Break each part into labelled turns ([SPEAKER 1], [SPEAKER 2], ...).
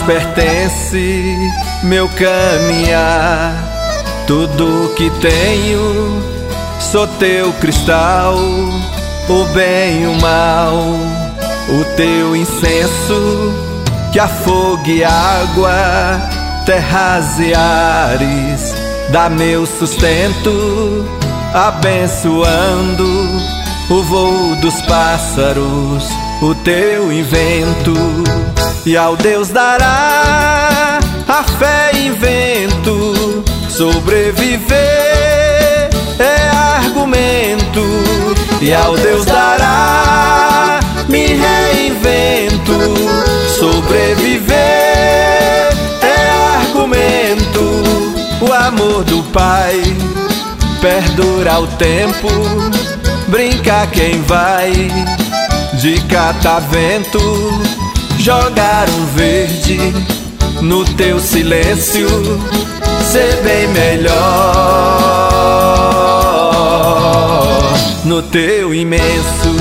[SPEAKER 1] pertence meu caminhar. Tudo que tenho, sou teu cristal, o bem e o mal, o teu incenso que afogue água, terras e ares, dá meu sustento, abençoando o voo dos pássaros, o teu invento. E ao Deus dará a fé e invento, sobreviver é argumento. E ao Deus dará, me reinvento, sobreviver é argumento. O amor do Pai perdura o tempo, brinca quem vai de catavento, jogar um verde no teu silêncio, ser bem melhor no teu imenso.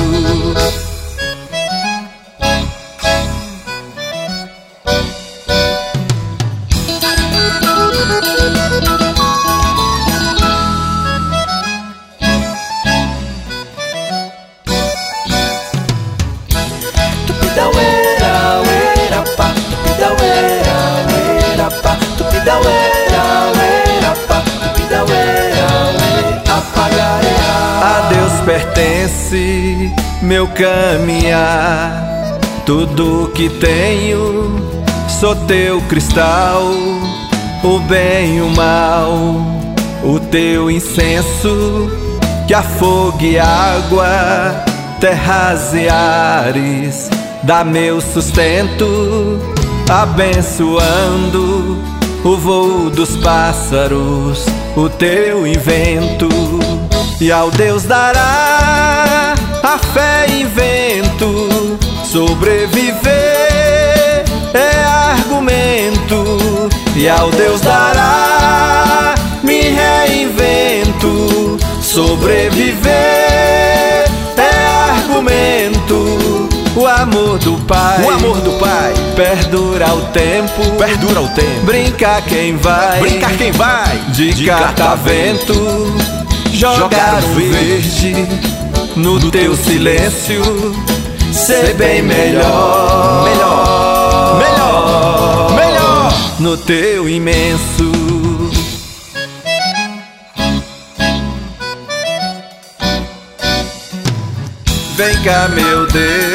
[SPEAKER 1] A Deus pertence meu caminhar. Tudo que tenho, sou teu cristal, o bem e o mal, o teu incenso que afogue água, terras e ares, dá meu sustento, abençoando o voo dos pássaros, o teu invento. E ao Deus dará a fé e invento, sobreviver é argumento. E ao Deus dará, me reinvento, sobreviver é argumento. O amor do Pai, perdura o tempo, brinca quem vai, de catavento, jogar um verde no teu silêncio, ser bem melhor no teu imenso. Vem cá, meu Deus,